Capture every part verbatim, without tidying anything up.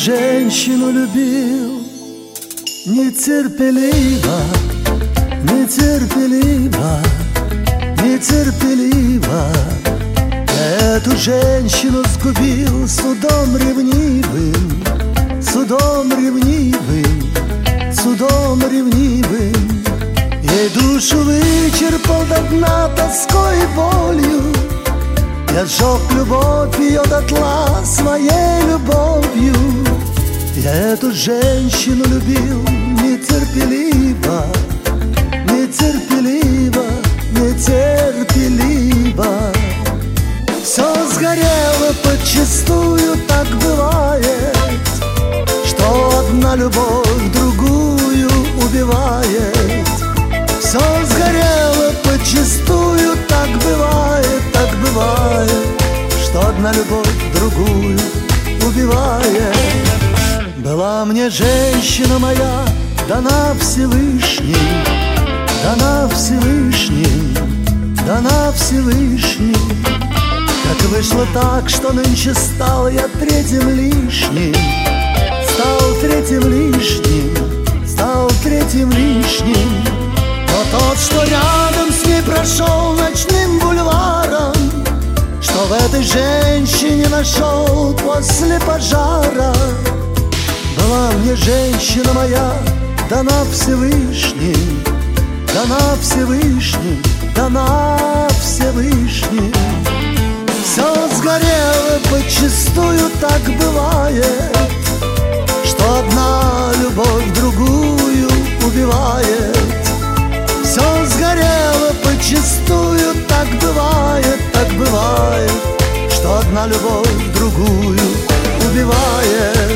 женщину любил нетерпеливо, нетерпеливо, нетерпеливо. Я эту женщину сгубил судом ревнивым, судом ревнивым, судом ревнивым. Ей душу вычерпал до дна тоской и болью. Я сжег любовь ее дотла своей любовью. Я эту женщину любил нетерпеливо, нетерпеливо, нетерпеливо. Все сгорело подчистую, так бывает, что одна любовь другую убивает. Все сгорело подчистую, так бывает, так бывает, что одна любовь другую убивает. Была мне женщина моя, дана Всевышним, дана Всевышним, дана Всевышним. Как вышло так, что нынче стал я третьим лишним, стал третьим лишним, стал третьим лишним. Но тот, что рядом с ней прошел ночным бульваром, что в этой женщине нашел после пожара. Была мне женщина моя, дана Всевышним, дана Всевышним, дана Всевышним. Все сгорело подчистую, так бывает, что одна любовь другую убивает. Все сгорело подчистую, так бывает, так бывает, что одна любовь другую убивает.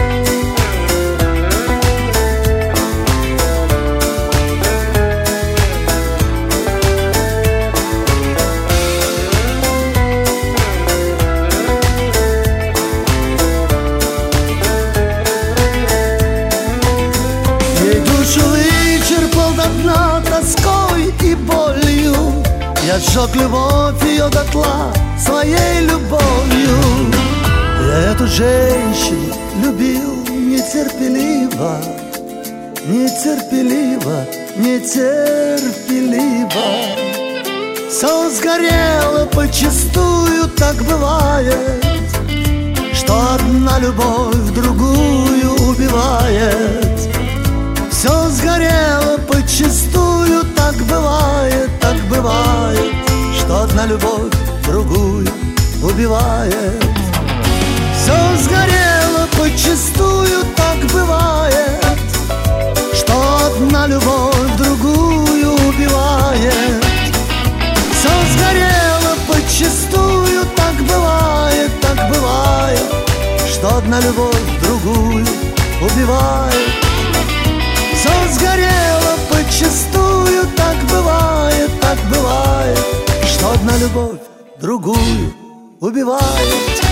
Вычерпал до дна тоской и болью. Я сжег любовь ее дотла своей любовью. Я эту женщину любил нетерпеливо, нетерпеливо, нетерпеливо. Все сгорело подчистую, так бывает, что одна любовь другую убивает. Все сгорело подчистую, так бывает, так бывает, что одна любовь другую убивает. Все сгорело подчистую, так бывает, что одна любовь другую убивает. Все сгорело подчистую, так бывает, так бывает, что одна любовь другую убивает. Все сгорело подчистую, так бывает, так бывает, что одна любовь другую убивает.